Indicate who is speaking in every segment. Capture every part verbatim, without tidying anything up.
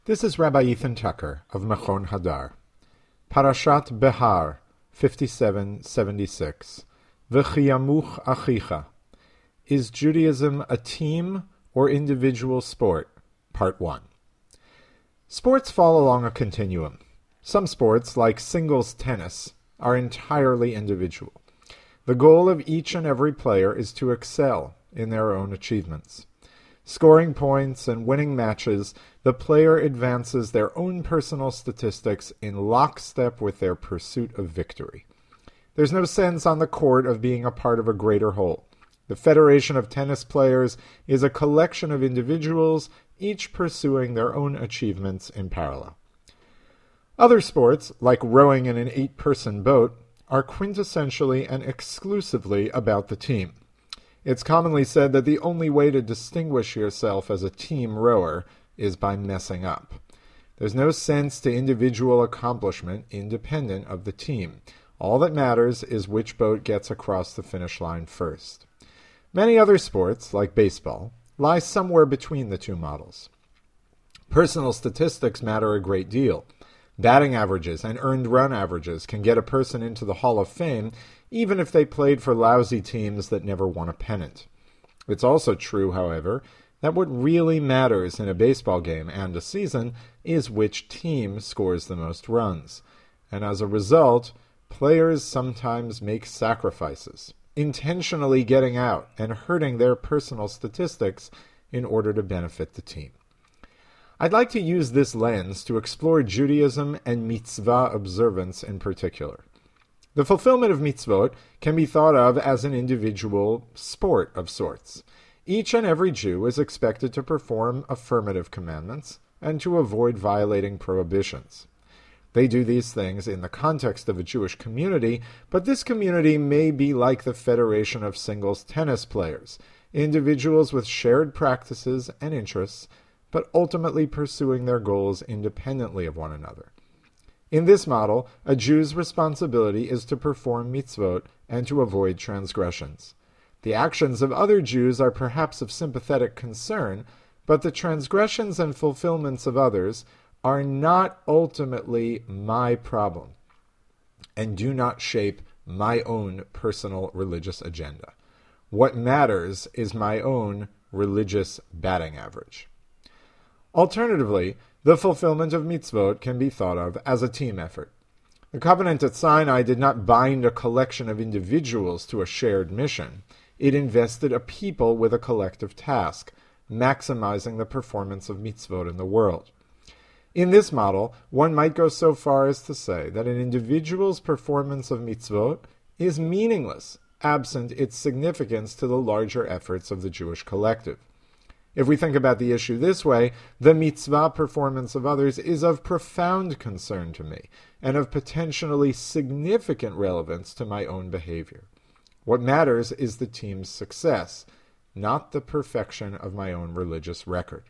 Speaker 1: This is Rabbi Ethan Tucker of Mechon Hadar. Parashat Behar, fifty-seven seventy-six. V'chiyamuch achicha. Is Judaism a team or individual sport? Part one. Sports fall along a continuum. Some sports, like singles tennis, are entirely individual. The goal of each and every player is to excel in their own achievements. Scoring points and winning matches, the player advances their own personal statistics in lockstep with their pursuit of victory. There's no sense on the court of being a part of a greater whole. The Federation of Tennis Players is a collection of individuals, each pursuing their own achievements in parallel. Other sports, like rowing in an eight-person boat, are quintessentially and exclusively about the team. It's commonly said that the only way to distinguish yourself as a team rower is by messing up. There's no sense to individual accomplishment independent of the team. All that matters is which boat gets across the finish line first. Many other sports, like baseball, lie somewhere between the two models. Personal statistics matter a great deal. Batting averages and earned run averages can get a person into the Hall of Fame even if they played for lousy teams that never won a pennant. It's also true, however, that what really matters in a baseball game and a season is which team scores the most runs. And as a result, players sometimes make sacrifices, intentionally getting out and hurting their personal statistics in order to benefit the team. I'd like to use this lens to explore Judaism and mitzvah observance in particular. The fulfillment of mitzvot can be thought of as an individual sport of sorts. Each and every Jew is expected to perform affirmative commandments and to avoid violating prohibitions. They do these things in the context of a Jewish community, but this community may be like the Federation of Singles Tennis Players, individuals with shared practices and interests, but ultimately pursuing their goals independently of one another. In this model, a Jew's responsibility is to perform mitzvot and to avoid transgressions. The actions of other Jews are perhaps of sympathetic concern, but the transgressions and fulfillments of others are not ultimately my problem and do not shape my own personal religious agenda. What matters is my own religious batting average. Alternatively, the fulfillment of mitzvot can be thought of as a team effort. The covenant at Sinai did not bind a collection of individuals to a shared mission. It invested a people with a collective task, maximizing the performance of mitzvot in the world. In this model, one might go so far as to say that an individual's performance of mitzvot is meaningless, absent its significance to the larger efforts of the Jewish collective. If we think about the issue this way, the mitzvah performance of others is of profound concern to me and of potentially significant relevance to my own behavior. What matters is the team's success, not the perfection of my own religious record.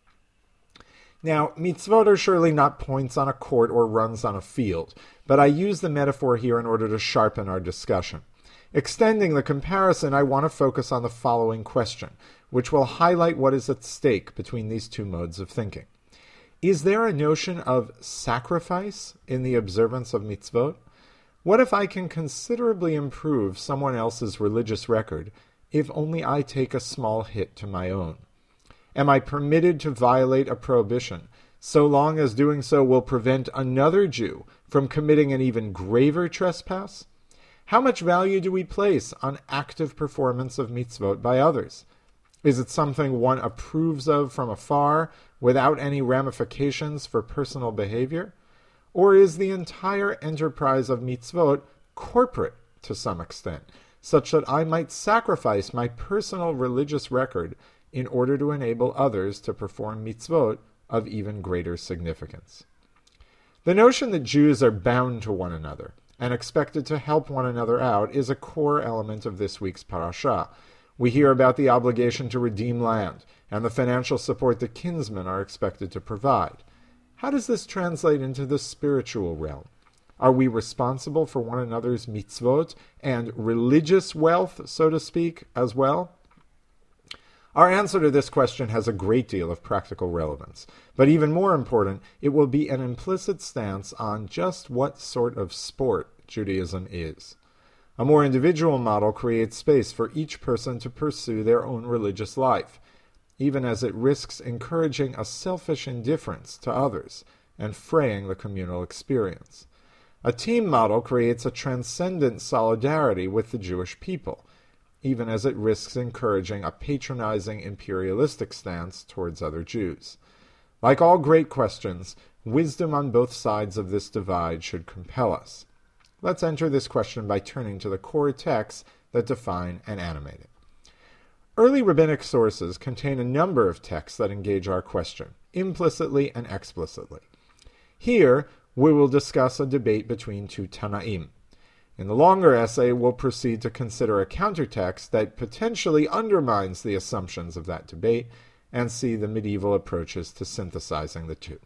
Speaker 1: Now, mitzvot are surely not points on a court or runs on a field, but I use the metaphor here in order to sharpen our discussion. Extending the comparison, I want to focus on the following question, which will highlight what is at stake between these two modes of thinking. Is there a notion of sacrifice in the observance of mitzvot? What if I can considerably improve someone else's religious record if only I take a small hit to my own? Am I permitted to violate a prohibition so long as doing so will prevent another Jew from committing an even graver trespass? How much value do we place on active performance of mitzvot by others? Is it something one approves of from afar without any ramifications for personal behavior? Or is the entire enterprise of mitzvot corporate to some extent, such that I might sacrifice my personal religious record in order to enable others to perform mitzvot of even greater significance? The notion that Jews are bound to one another and expected to help one another out is a core element of this week's parasha. We hear about the obligation to redeem land and the financial support that kinsmen are expected to provide. How does this translate into the spiritual realm? Are we responsible for one another's mitzvot and religious wealth, so to speak, as well? Our answer to this question has a great deal of practical relevance, but even more important, it will be an implicit stance on just what sort of sport Judaism is. A more individual model creates space for each person to pursue their own religious life, even as it risks encouraging a selfish indifference to others and fraying the communal experience. A team model creates a transcendent solidarity with the Jewish people, even as it risks encouraging a patronizing imperialistic stance towards other Jews. Like all great questions, wisdom on both sides of this divide should compel us. Let's enter this question by turning to the core texts that define and animate it. Early rabbinic sources contain a number of texts that engage our question, implicitly and explicitly. Here, we will discuss a debate between two Tanaim. In the longer essay, we'll proceed to consider a countertext that potentially undermines the assumptions of that debate and see the medieval approaches to synthesizing the two.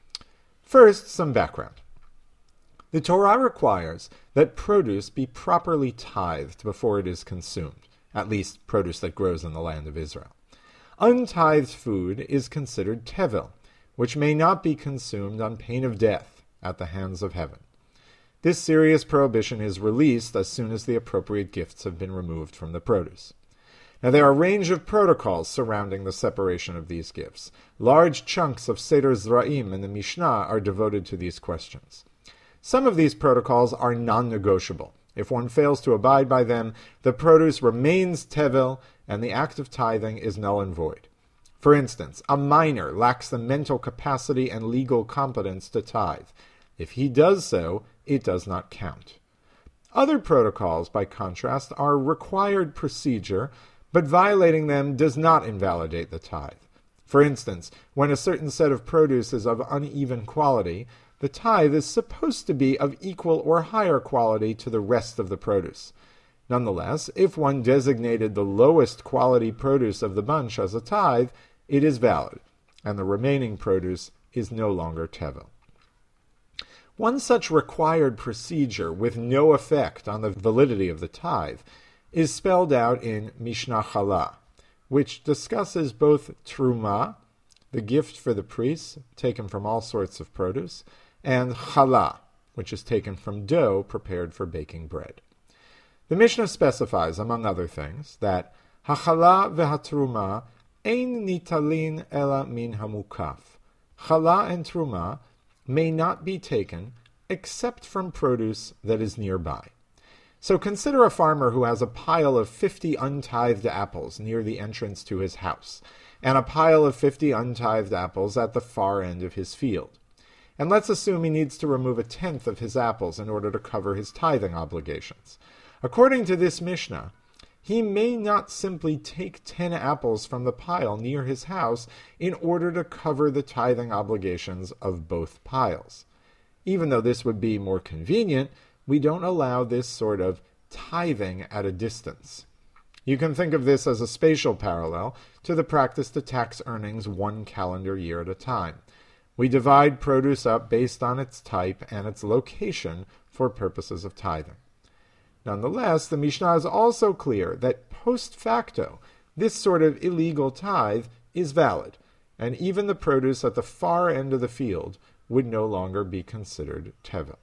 Speaker 1: First, some background. The Torah requires that produce be properly tithed before it is consumed, at least produce that grows in the land of Israel. Untithed food is considered tevel, which may not be consumed on pain of death at the hands of heaven. This serious prohibition is released as soon as the appropriate gifts have been removed from the produce. Now, there are a range of protocols surrounding the separation of these gifts. Large chunks of Seder Zra'im in the Mishnah are devoted to these questions. Some of these protocols are non-negotiable. If one fails to abide by them, the produce remains tevel, and the act of tithing is null and void. For instance, a minor lacks the mental capacity and legal competence to tithe. If he does so, it does not count. Other protocols, by contrast, are required procedure, but violating them does not invalidate the tithe. For instance, when a certain set of produce is of uneven quality, the tithe is supposed to be of equal or higher quality to the rest of the produce. Nonetheless, if one designated the lowest quality produce of the bunch as a tithe, it is valid, and the remaining produce is no longer tevel. One such required procedure with no effect on the validity of the tithe is spelled out in Mishnah Chala, which discusses both truma, the gift for the priests, taken from all sorts of produce, and challah, which is taken from dough prepared for baking bread. The Mishnah specifies, among other things, that hachallah vehatruma ein nitalin ela min hamukaf. Challah and truma may not be taken except from produce that is nearby. So consider a farmer who has a pile of fifty untithed apples near the entrance to his house, and a pile of fifty untithed apples at the far end of his field. And let's assume he needs to remove a tenth of his apples in order to cover his tithing obligations. According to this Mishnah, he may not simply take ten apples from the pile near his house in order to cover the tithing obligations of both piles. Even though this would be more convenient, we don't allow this sort of tithing at a distance. You can think of this as a spatial parallel to the practice to tax earnings one calendar year at a time. We divide produce up based on its type and its location for purposes of tithing. Nonetheless, the Mishnah is also clear that post facto, this sort of illegal tithe is valid, and even the produce at the far end of the field would no longer be considered tevel.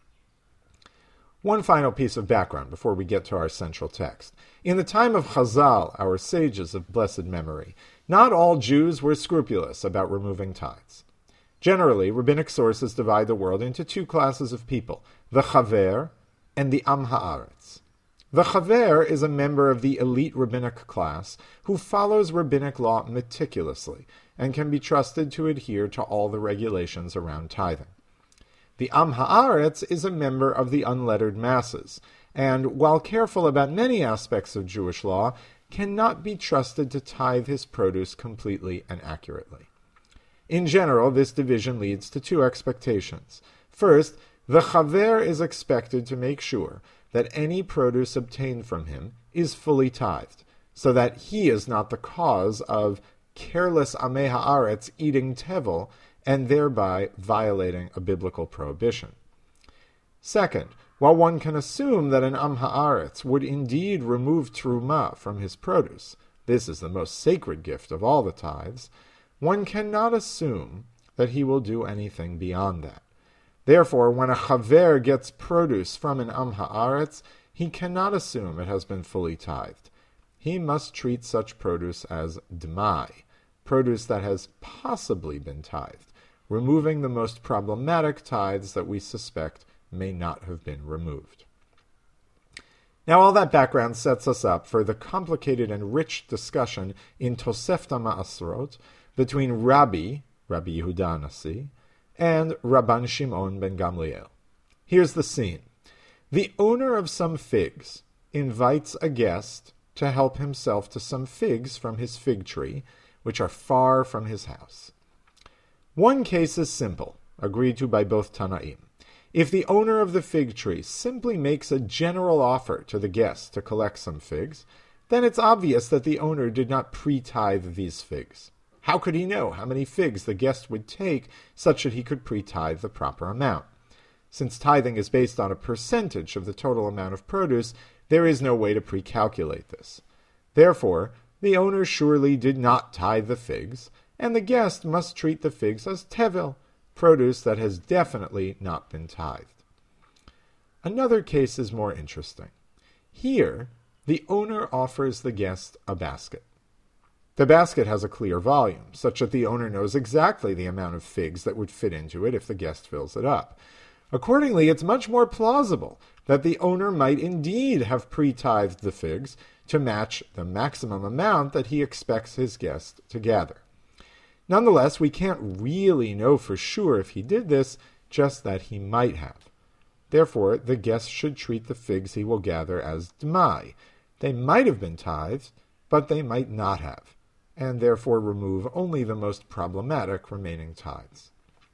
Speaker 1: One final piece of background before we get to our central text. In the time of Chazal, our sages of blessed memory, not all Jews were scrupulous about removing tithes. Generally, rabbinic sources divide the world into two classes of people, the chaver and the Am Haaretz. The chaver is a member of the elite rabbinic class who follows rabbinic law meticulously and can be trusted to adhere to all the regulations around tithing. The Am Haaretz is a member of the unlettered masses, and while careful about many aspects of Jewish law, cannot be trusted to tithe his produce completely and accurately. In general, this division leads to two expectations. First, the chaver is expected to make sure that any produce obtained from him is fully tithed, so that he is not the cause of careless Amei Haaretz eating tevel and thereby violating a biblical prohibition. Second, while one can assume that an Am Haaretz would indeed remove truma from his produce, this is the most sacred gift of all the tithes, one cannot assume that he will do anything beyond that. Therefore, when a chaver gets produce from an am ha'aretz, he cannot assume it has been fully tithed. He must treat such produce as d'mai, produce that has possibly been tithed, removing the most problematic tithes that we suspect may not have been removed. Now, all that background sets us up for the complicated and rich discussion in Tosefta Ma'asrot between Rabbi, Rabbi Yehuda Nasi, and Rabban Shimon ben Gamliel. Here's the scene. The owner of some figs invites a guest to help himself to some figs from his fig tree, which are far from his house. One case is simple, agreed to by both Tanaim. If the owner of the fig tree simply makes a general offer to the guest to collect some figs, then it's obvious that the owner did not pre-tithe these figs. How could he know how many figs the guest would take such that he could pre-tithe the proper amount? Since tithing is based on a percentage of the total amount of produce, there is no way to pre-calculate this. Therefore, the owner surely did not tithe the figs, and the guest must treat the figs as tevel, produce that has definitely not been tithed. Another case is more interesting. Here, the owner offers the guest a basket. The basket has a clear volume, such that the owner knows exactly the amount of figs that would fit into it if the guest fills it up. Accordingly, it's much more plausible that the owner might indeed have pre-tithed the figs to match the maximum amount that he expects his guest to gather. Nonetheless, we can't really know for sure if he did this, just that he might have. Therefore, the guest should treat the figs he will gather as d'mai. They might have been tithed, but they might not have, and therefore remove only the most problematic remaining tithes.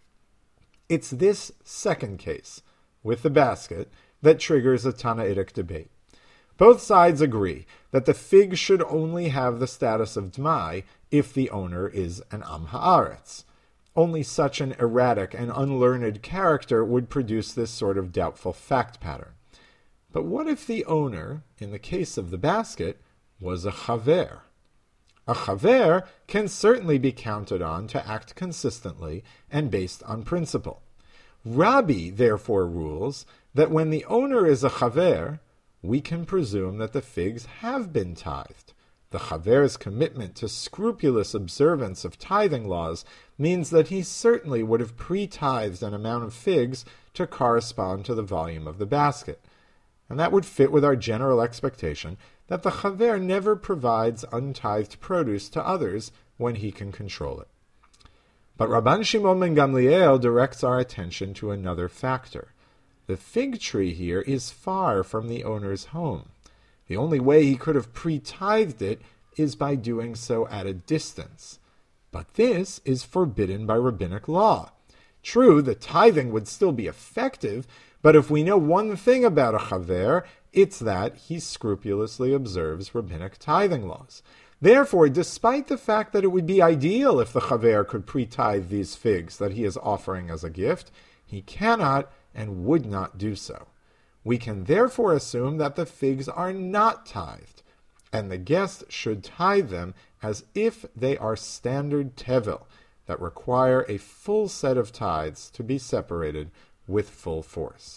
Speaker 1: It's this second case, with the basket, that triggers a Tanaitic debate. Both sides agree that the fig should only have the status of d'mai if the owner is an am ha'aretz. Only such an erratic and unlearned character would produce this sort of doubtful fact pattern. But what if the owner, in the case of the basket, was a chaver? A chaver can certainly be counted on to act consistently and based on principle. Rabbi therefore rules that when the owner is a chaver, we can presume that the figs have been tithed. The chaver's commitment to scrupulous observance of tithing laws means that he certainly would have pre-tithed an amount of figs to correspond to the volume of the basket. And that would fit with our general expectation that the chaver never provides untithed produce to others when he can control it. But Rabban Shimon ben Gamliel directs our attention to another factor. The fig tree here is far from the owner's home. The only way he could have pre-tithed it is by doing so at a distance. But this is forbidden by rabbinic law. True, the tithing would still be effective, but if we know one thing about a chaver, it's that he scrupulously observes rabbinic tithing laws. Therefore, despite the fact that it would be ideal if the chaver could pre-tithe these figs that he is offering as a gift, he cannot and would not do so. We can therefore assume that the figs are not tithed, and the guest should tithe them as if they are standard tevel that require a full set of tithes to be separated with full force.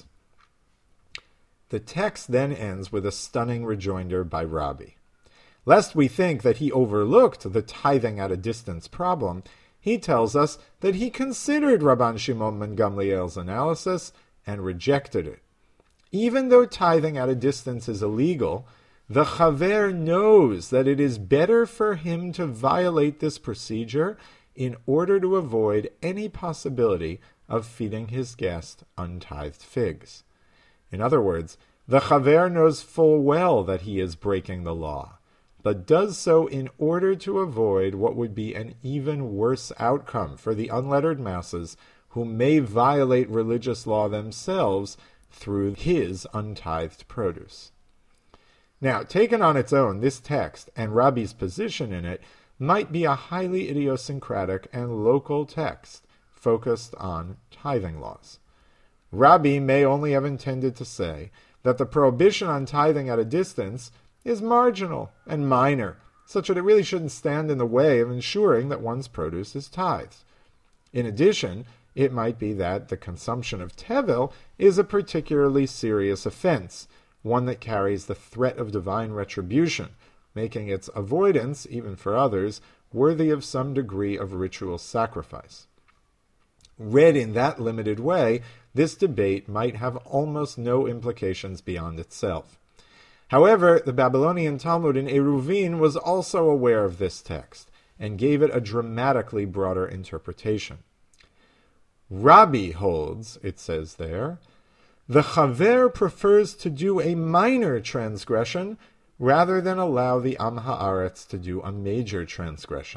Speaker 1: The text then ends with a stunning rejoinder by Rabbi. Lest we think that he overlooked the tithing at a distance problem, he tells us that he considered Rabban Shimon ben Gamliel's analysis and rejected it. Even though tithing at a distance is illegal, the chaver knows that it is better for him to violate this procedure in order to avoid any possibility of feeding his guest untithed figs. In other words, the chaver knows full well that he is breaking the law, but does so in order to avoid what would be an even worse outcome for the unlettered masses who may violate religious law themselves through his untithed produce. Now, taken on its own, this text and Rabbi's position in it might be a highly idiosyncratic and local text focused on tithing laws. Rabbi may only have intended to say that the prohibition on tithing at a distance is marginal and minor such that it really shouldn't stand in the way of ensuring that one's produce is tithed. In addition, it might be that the consumption of tevel is a particularly serious offense, one that carries the threat of divine retribution, making its avoidance, even for others, worthy of some degree of ritual sacrifice. Read in that limited way, this debate might have almost no implications beyond itself. However, the Babylonian Talmud in Eruvin was also aware of this text and gave it a dramatically broader interpretation. Rabbi holds, it says there, the chaver prefers to do a minor transgression rather than allow the Am Haaretz to do a major transgression.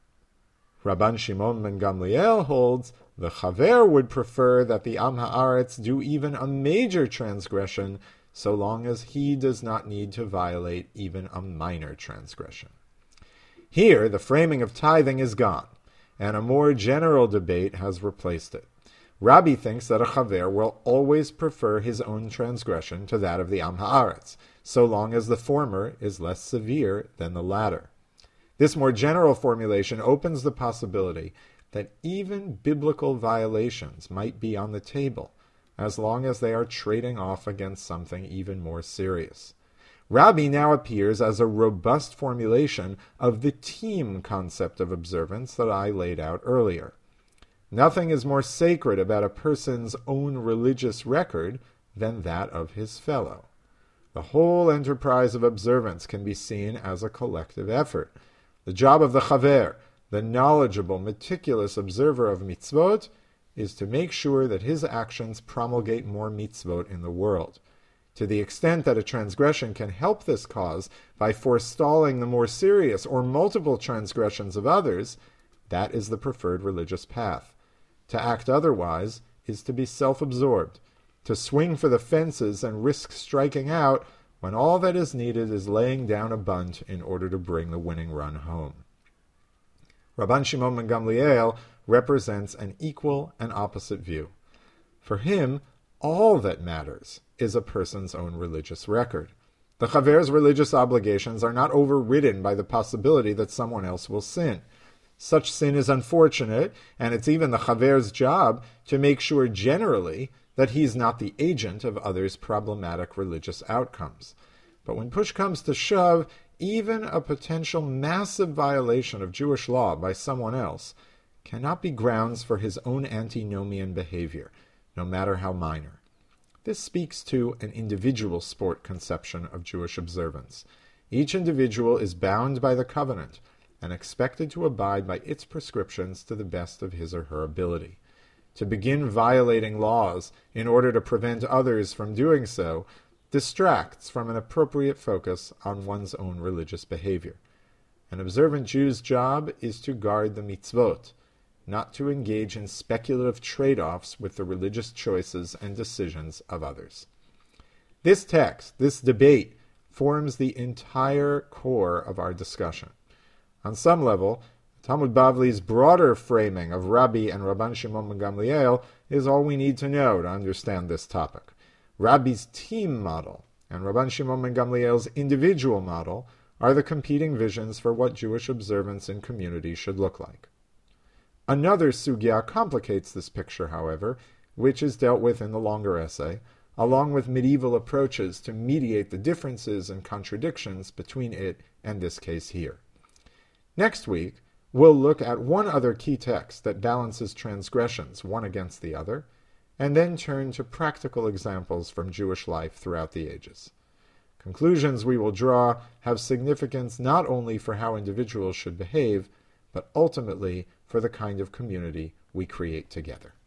Speaker 1: Rabban Shimon ben Gamliel holds the chaver would prefer that the Am Haaretz do even a major transgression so long as he does not need to violate even a minor transgression. Here, the framing of tithing is gone, and a more general debate has replaced it. Rabbi thinks that a chaver will always prefer his own transgression to that of the Am Haaretz, so long as the former is less severe than the latter. This more general formulation opens the possibility that even biblical violations might be on the table, as long as they are trading off against something even more serious. Rabbi now appears as a robust formulation of the team concept of observance that I laid out earlier. Nothing is more sacred about a person's own religious record than that of his fellow. The whole enterprise of observance can be seen as a collective effort. The job of the chaver, the knowledgeable, meticulous observer of mitzvot, is to make sure that his actions promulgate more mitzvot in the world. To the extent that a transgression can help this cause by forestalling the more serious or multiple transgressions of others, that is the preferred religious path. To act otherwise is to be self-absorbed, to swing for the fences and risk striking out when all that is needed is laying down a bunt in order to bring the winning run home. Rabban Shimon ben Gamliel represents an equal and opposite view. For him, all that matters is a person's own religious record. The chaver's religious obligations are not overridden by the possibility that someone else will sin. Such sin is unfortunate, and it's even the chaver's job to make sure generally that he's not the agent of others' problematic religious outcomes. But when push comes to shove, even a potential massive violation of Jewish law by someone else cannot be grounds for his own antinomian behavior, no matter how minor. This speaks to an individual sport conception of Jewish observance. Each individual is bound by the covenant and expected to abide by its prescriptions to the best of his or her ability. To begin violating laws in order to prevent others from doing so distracts from an appropriate focus on one's own religious behavior. An observant Jew's job is to guard the mitzvot, not to engage in speculative trade-offs with the religious choices and decisions of others. This text, this debate, forms the entire core of our discussion. On some level, Talmud Bavli's broader framing of Rabbi and Rabban Shimon ben Gamliel is all we need to know to understand this topic. Rabbi's team model and Rabban Shimon ben Gamliel's individual model are the competing visions for what Jewish observance in community should look like. Another sugya complicates this picture, however, which is dealt with in the longer essay, along with medieval approaches to mediate the differences and contradictions between it and this case here. Next week, we'll look at one other key text that balances transgressions one against the other, and then turn to practical examples from Jewish life throughout the ages. Conclusions we will draw have significance not only for how individuals should behave, but ultimately for the kind of community we create together.